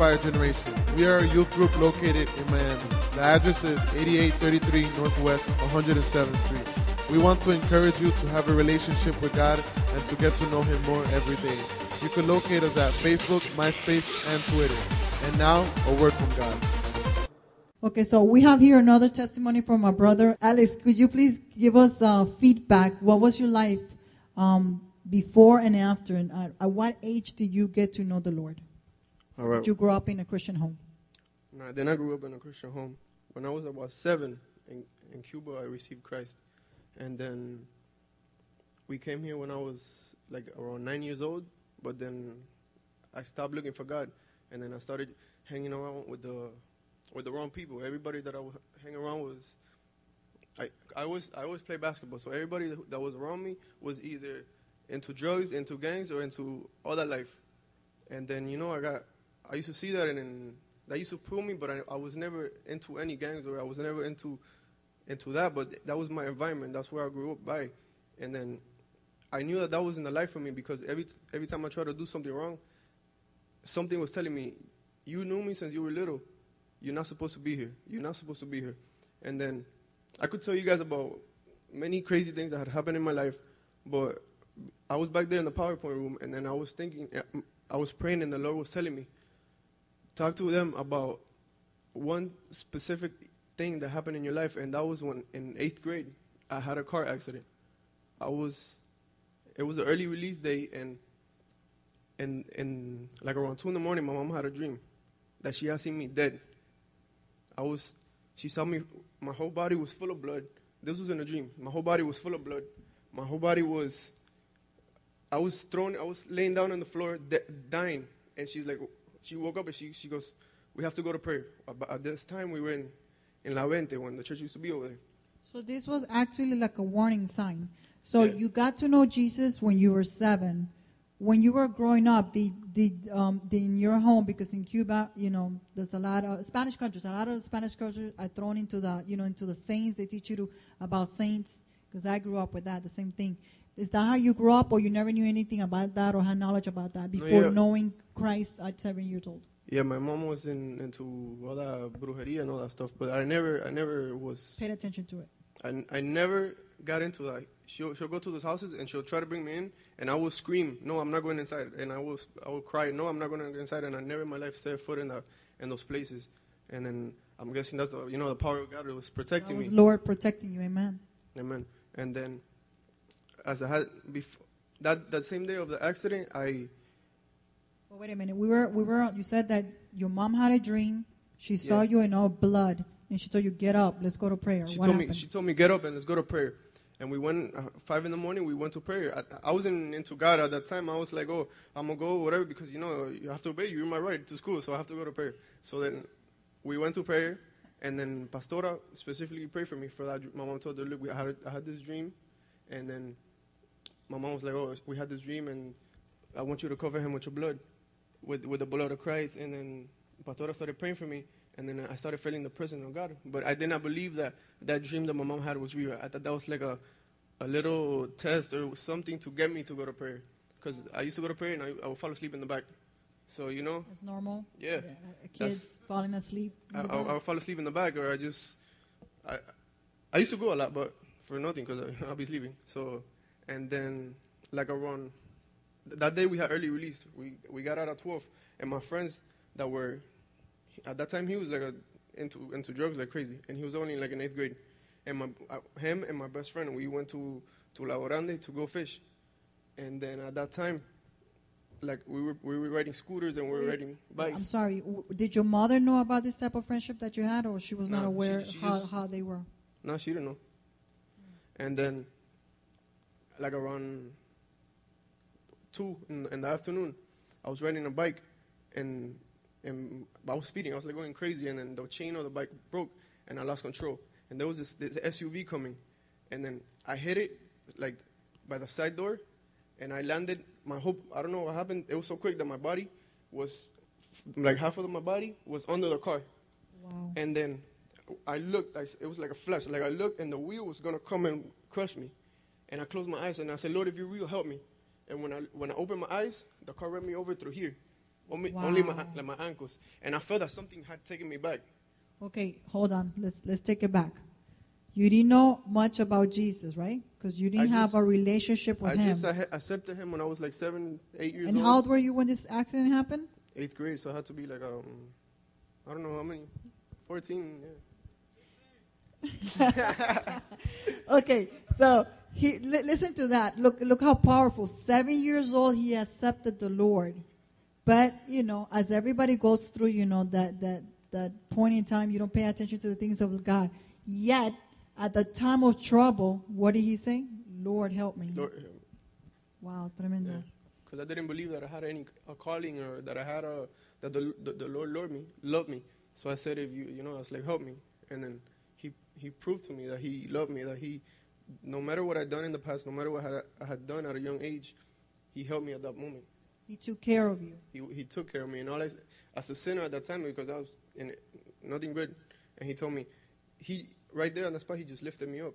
Fire Generation. We are a youth group located in Miami. The address is 8833 Northwest 107th Street. We want to encourage you to have a relationship with God and to get to know Him more every day. You can locate us at Facebook, MySpace, and Twitter. And now, a word from God. Okay, so we have here another testimony from our brother. Alex, could you please give us feedback? What was your life before and after? And at what age did you get to know the Lord? All right. Did you grow up in a Christian home? No, then I grew up in a Christian home. When I was about 7 in Cuba, I received Christ. And then we came here when I was like around 9 years old. But then I stopped looking for God. And then I started hanging around with the wrong people. Everybody that I was hanging around was, I always played basketball. So everybody that was around me was either into drugs, into gangs, or into all that life. And then, I used to see that, and that used to pull me, but I was never into any gangs, or I was never into that, but that was my environment. That's where I grew up by. And then I knew that wasn't the life for me, because every time I tried to do something wrong, something was telling me, you knew me since you were little. You're not supposed to be here. You're not supposed to be here. And then I could tell you guys about many crazy things that had happened in my life, but I was back there in the PowerPoint room, and then I was thinking, I was praying, and the Lord was telling me, talk to them about one specific thing that happened in your life, and that was when in 8th grade, I had a car accident. It was an early release day, and like around 2 in the morning, my mom had a dream that she had seen me dead. She saw me, my whole body was full of blood. This was in a dream. My whole body was full of blood. My whole body was, I was laying down on the floor, dying. And she woke up and she goes, we have to go to prayer. At this time, we were in La Vente, when the church used to be over there. So this was actually like a warning sign. So Yeah. you got to know Jesus when you were 7. When you were growing up, did in your home, because in Cuba, there's a lot of Spanish countries. A lot of Spanish countries are thrown into the saints. They teach you about saints, because I grew up with that, the same thing. Is that how you grew up, or you never knew anything about that or had knowledge about that before knowing Christ at 7 years old? Yeah, my mom was into all that brujeria and all that stuff, but I never was Paid attention to it. I never got into that. She'll go to those houses and she'll try to bring me in, and I will scream, no, I'm not going inside, and I will cry, no, I'm not going to go inside, and I never in my life set foot in those places. And then I'm guessing that's the power of God that was protecting me. Lord protecting you, amen. Amen. And then as I had that same day of the accident, Well, wait a minute. We were. You said that your mom had a dream. She saw you in all blood, and she told you, "Get up, let's go to prayer." She what told happened? me, "She told me, get up and let's go to prayer." And we went 5 in the morning. We went to prayer. I wasn't into God at that time. I was like, "Oh, I'm gonna go whatever," because you have to obey. You're my right to school, so I have to go to prayer. So then we went to prayer, and then Pastora specifically prayed for me for that. My mom told her, "Look, I had this dream," and then my mom was like, "Oh, we had this dream, and I want you to cover him with your blood, with the blood of Christ." And then Pastora started praying for me, and then I started feeling the presence of God. But I did not believe that dream that my mom had was real. I thought that was like a little test or something to get me to go to prayer. Because I used to go to prayer, and I would fall asleep in the back. So, It's normal. Yeah. Kids falling asleep. I would fall asleep in the back, or I used to go a lot, but for nothing, because I'll be sleeping. So, and then like around that day we had early release. We got out at 12, and my friends that were at that time, he was like into drugs like crazy, and he was only like in 8th grade. And him and my best friend, we went to La Grande to go fish. And then at that time, like we were riding scooters and we were riding bikes. I'm sorry. Did your mother know about this type of friendship that you had, or she was not aware how they were? No, she didn't know. And then, like around 2 in the afternoon, I was riding a bike, and I was speeding. I was like going crazy, and then the chain of the bike broke, and I lost control. And there was this SUV coming, and then I hit it like by the side door, and I landed. I don't know what happened. It was so quick that my body was like half of my body was under the car. Wow. And then I looked. It was like a flash. Like I looked, and the wheel was gonna come and crush me. And I closed my eyes, and I said, "Lord, if you're real, help me." And when I opened my eyes, the car ran me over through here. only my ankles. And I felt that something had taken me back. Okay, hold on. Let's take it back. You didn't know much about Jesus, right? Because you didn't have a relationship with him. I just accepted him when I was like 7, 8 years old. And how old were you when this accident happened? 8th grade, so I had to be like, I don't know how many, 14, yeah. Okay, so listen to that. Look how powerful. 7 years old, he accepted the Lord. But, as everybody goes through, that point in time, you don't pay attention to the things of God. Yet, at the time of trouble, what did he say? Lord, help me. Lord, help me. Wow, tremendo. Because I didn't believe that I had a calling or that I had that the Lord loved me. So I said, if I was like, help me. And then he proved to me that he loved me, that he, no matter what I'd done in the past, no matter what I had done at a young age, he helped me at that moment. He took care of you. He took care of me. And as a sinner at that time, because I was in nothing good, and he told me, right there on the spot, he just lifted me up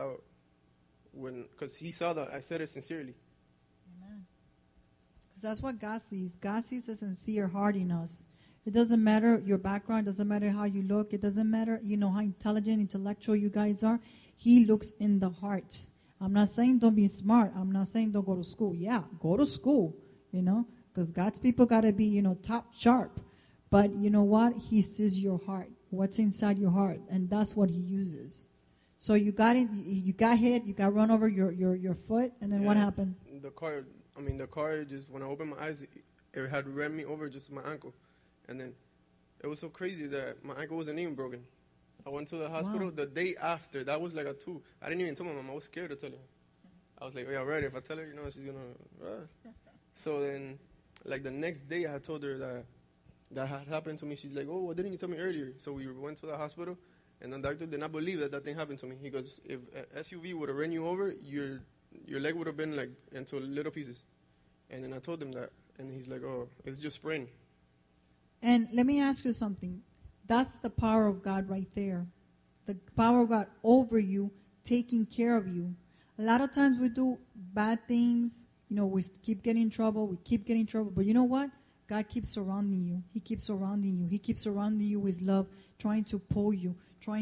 because he saw that I said it sincerely. Amen. Because that's what God sees. God sees a sincere heart in us. It doesn't matter your background, doesn't matter how you look, it doesn't matter, how intelligent, intellectual you guys are. He looks in the heart. I'm not saying don't be smart. I'm not saying don't go to school. Yeah, go to school, because God's people got to be, top sharp. But you know what? He sees your heart, what's inside your heart, and that's what he uses. So you got hit, you got run over your foot, and then what happened? The car just, when I opened my eyes, it had ran me over just my ankle. And then it was so crazy that my ankle wasn't even broken. I went to the hospital the day after. That was like a 2. I didn't even tell my mom. I was scared to tell her. I was like, yeah, right. If I tell her, she's going to... So then, like the next day, I told her that had happened to me. She's like, oh, why didn't you tell me earlier? So we went to the hospital, and the doctor did not believe that thing happened to me. He goes, if an SUV would have ran you over, your leg would have been like into little pieces. And then I told him that, and he's like, oh, it's just sprain. And let me ask you something. That's the power of God right there. The power of God over you, taking care of you. A lot of times we do bad things. We keep getting in trouble. But you know what? God keeps surrounding you. He keeps surrounding you. He keeps surrounding you with love, trying to pull you,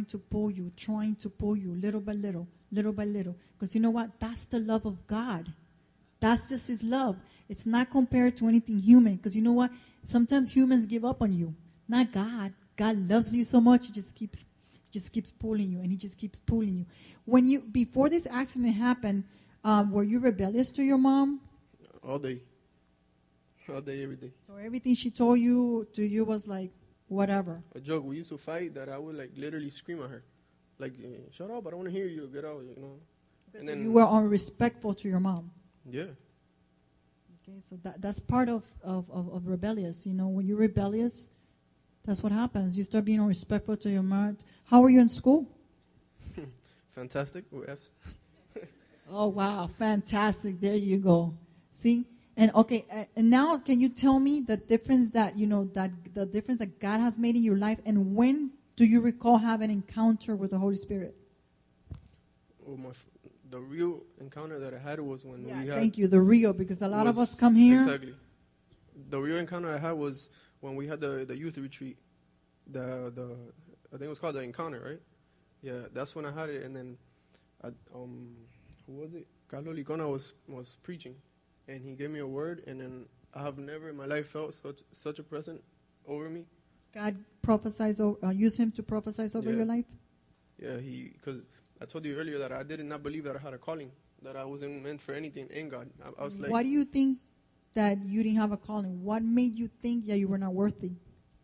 little by little. Because you know what? That's the love of God. That's just his love. It's not compared to anything human. Because you know what? Sometimes humans give up on you. Not God. God loves you so much, he just keeps pulling you, and he just keeps pulling you. Before this accident happened, were you rebellious to your mom? All day, every day. So everything she told you was like, whatever. A joke. We used to fight that I would like literally scream at her. Like, shut up, I don't want to hear you, get out, And then, you were unrespectful to your mom. Yeah. Okay, so that's part of rebellious. When you're rebellious, that's what happens. You start being unrespectful to your mom. How were you in school? Fantastic. With F's. Oh, wow. Fantastic. There you go. See? And okay, and now can you tell me the difference that, the difference that God has made in your life, and when do you recall having an encounter with the Holy Spirit? Well, the real encounter that I had was when we had... Thank you. The real, because a lot of us come here... Exactly. The real encounter I had was when we had the youth retreat. I think it was called the Encounter, right? Yeah, that's when I had it. And then, who was it? Carlos Licona was preaching, and he gave me a word, and then I have never in my life felt such a presence over me. God used him to prophesy over your life? Yeah, because I told you earlier that I did not believe that I had a calling, that I wasn't meant for anything in God. I was like... Why do you think that you didn't have a calling? What made you think that you were not worthy?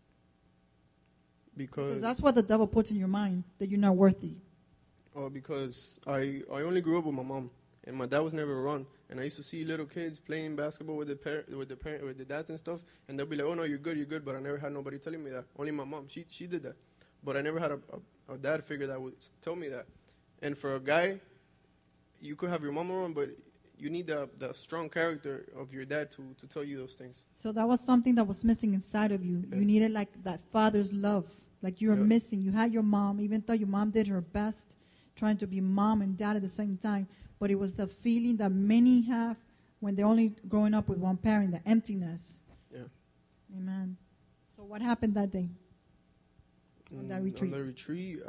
Because that's what the devil puts in your mind, that you're not worthy. Oh, because I only grew up with my mom, and my dad was never around. And I used to see little kids playing basketball with the dads and stuff, and they'll be like, "Oh no, you're good." But I never had nobody telling me that. Only my mom. She did that, but I never had a dad figure that would tell me that. And for a guy, you could have your mom around, but you need the strong character of your dad to tell you those things. So that was something that was missing inside of you. Yeah. You needed like that father's love. Like you were missing. You had your mom, even though your mom did her best trying to be mom and dad at the same time. But it was the feeling that many have when they're only growing up with one parent, the emptiness. Yeah. Amen. So what happened that day? On that retreat. On the retreat,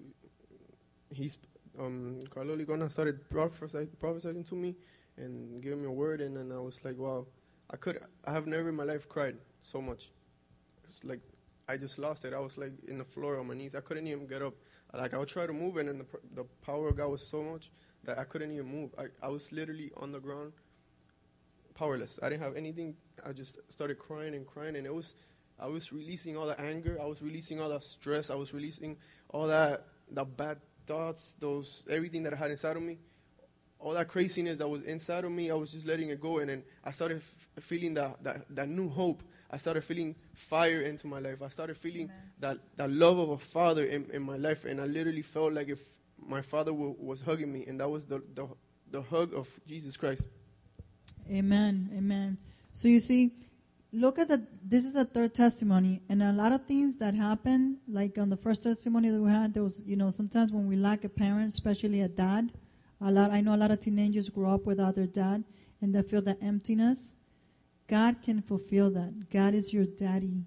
Carlo Ligona started prophesying to me and giving me a word, and then I was like, wow, I have never in my life cried so much. It's like I just lost it. I was like in the floor on my knees. I couldn't even get up. Like I would try to move, and then the power of God was so much that I couldn't even move. I was literally on the ground, powerless. I didn't have anything. I just started crying, and I was releasing all the anger. I was releasing all the stress. I was releasing all the bad thoughts, everything that I had inside of me. All that craziness that was inside of me, I was just letting it go. And then I started feeling that new hope. I started feeling fire into my life. I started feeling that love of a father in my life. And I literally felt like if my father was hugging me. And that was the hug of Jesus Christ. Amen. Amen. So you see, look at this is a third testimony, and a lot of things that happen, like on the first testimony that we had, there was, sometimes when we lack a parent, especially a dad, I know a lot of teenagers grow up without their dad, and they feel the emptiness. God can fulfill that. God is your daddy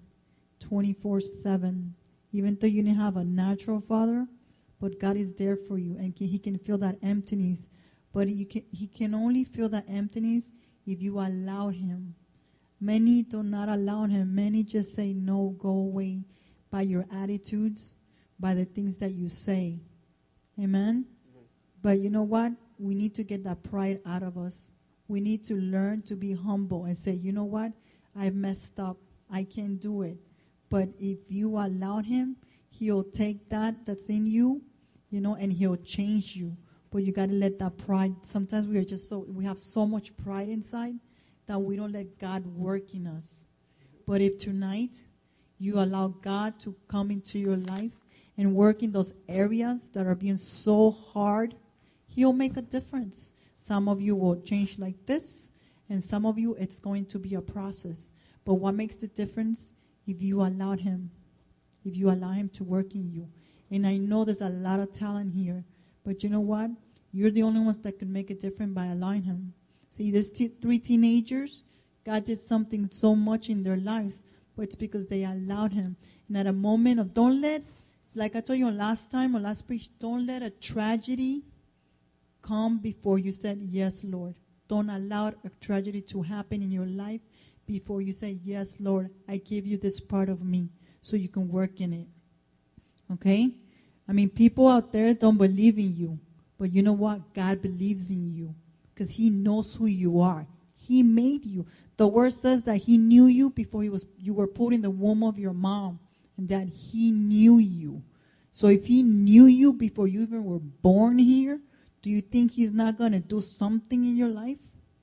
24/7. Even though you didn't have a natural father, but God is there for you, and He can fill that emptiness. But He can only fill that emptiness if you allow Him. Many do not allow Him. Many just say no, go away, by your attitudes, by the things that you say. Amen? But you know what? We need to get that pride out of us. We need to learn to be humble and say, you know what? I've messed up. I can't do it. But if you allow Him, He'll take that's in you, and He'll change you. But you got to let that pride. Sometimes we have so much pride inside that we don't let God work in us. But if tonight you allow God to come into your life and work in those areas that are being so hard, He'll make a difference. Some of you will change like this, and some of you, it's going to be a process. But what makes the difference? If you allow Him. If you allow Him to work in you. And I know there's a lot of talent here. But you know what? You're the only ones that can make a difference by allowing Him. See, these three teenagers, God did something so much in their lives, but it's because they allowed Him. And at a moment of, like I told you last preach, don't let a tragedy come before you said, yes, Lord. Don't allow a tragedy to happen in your life before you say, yes, Lord, I give you this part of me so you can work in it. Okay? I mean, people out there don't believe in you. But you know what? God believes in you because He knows who you are. He made you. The word says that He knew you before you were put in the womb of your mom, and that He knew you. So if He knew you before you even were born here, do you think He's not going to do something in your life?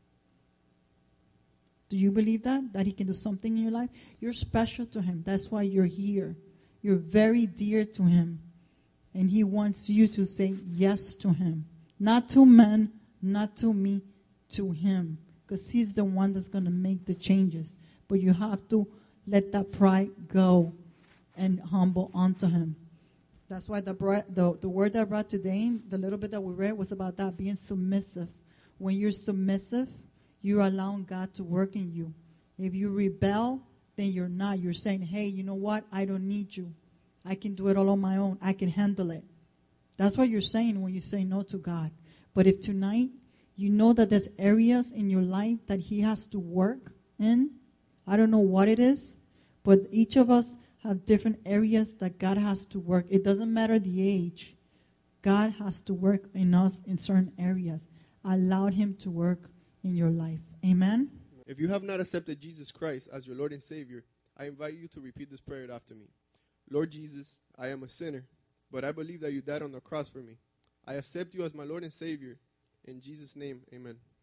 Do you believe that He can do something in your life? You're special to Him. That's why you're here. You're very dear to Him. And He wants you to say yes to Him. Not to man, not to me, to Him. Because He's the one that's going to make the changes. But you have to let that pride go and humble onto Him. That's why the word that I brought today, the little bit that we read, was about that, being submissive. When you're submissive, you're allowing God to work in you. If you rebel, then you're not. You're saying, hey, you know what? I don't need you. I can do it all on my own. I can handle it. That's what you're saying when you say no to God. But if tonight you know that there's areas in your life that He has to work in, I don't know what it is, but each of us have different areas that God has to work. It doesn't matter the age. God has to work in us in certain areas. Allow Him to work in your life. Amen? If you have not accepted Jesus Christ as your Lord and Savior, I invite you to repeat this prayer after me. Lord Jesus, I am a sinner, but I believe that you died on the cross for me. I accept you as my Lord and Savior. In Jesus' name, amen.